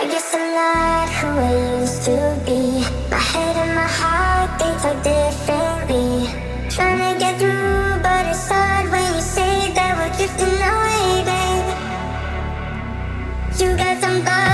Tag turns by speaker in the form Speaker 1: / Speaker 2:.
Speaker 1: guess I'm not who I used to be. My head and my heart, they talk differently. Trying to get through, but it's hard when you say that we're drifting away, babe. You got somebody